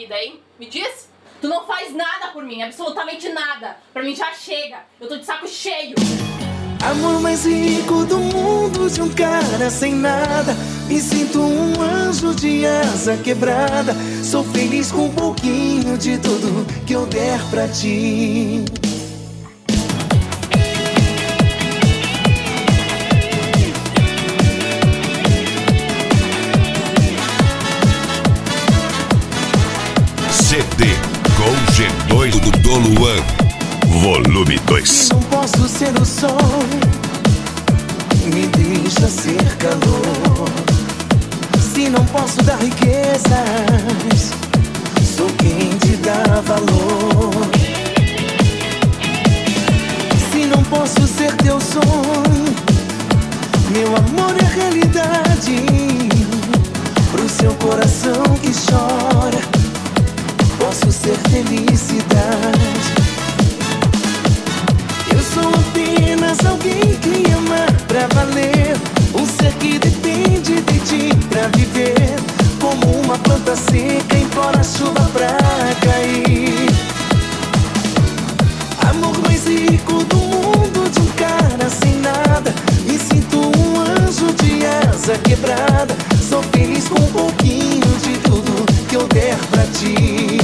vida, hein? Me diz? Tu não faz nada por mim, absolutamente nada. Pra mim já chega, eu tô de saco cheio. Amor mais rico do mundo de um cara sem nada. Me sinto um anjo de asa quebrada. Sou feliz com um pouquinho de tudo que eu der pra ti. CD com G2 do Luan, volume 2. Se não posso ser o sol, me deixa ser calor. Se não posso dar riquezas, sou quem te dá valor. Se não posso ser teu sonho, meu amor é realidade. Pro seu coração que chora, posso ser felicidade. Eu sou apenas alguém que ama pra valer, um ser que depende de ti pra viver, como uma planta seca implora a chuva pra cair. Amor mais rico do mundo de um cara sem nada. Me sinto um anjo de asa quebrada. Sou feliz com um pouquinho de tudo que eu der pra ti.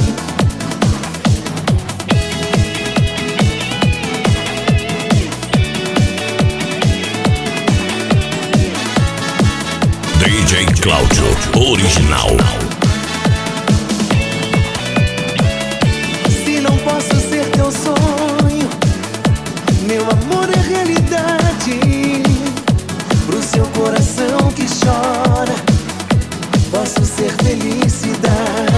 DJ Cláudio Original. Se não posso ser teu sonho, meu amor é realidade. Pro seu coração que chora, posso ser felicidade.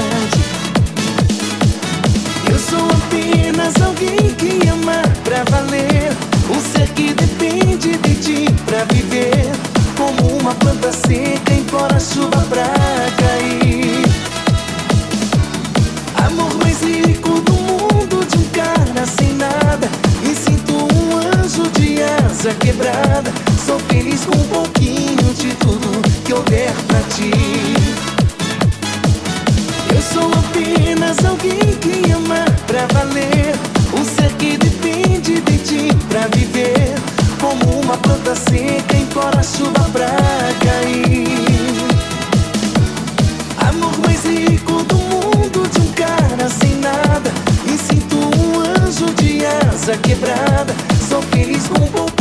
Eu sou apenas alguém que ama pra valer, um ser que depende de ti pra viver, como uma planta seca implora a chuva pra cair. Amor mais rico do mundo de um cara sem nada. Me sinto um anjo de asa quebrada. Sou feliz com um pouquinho de tudo que eu der pra ti. Eu sou apenas alguém que ama pra valer, um ser que depende de ti pra viver, como uma planta seca implora a chuva pra cair. Amor mais rico do mundo de um cara sem nada. Me sinto um anjo de asa quebrada. Sou feliz com um pouco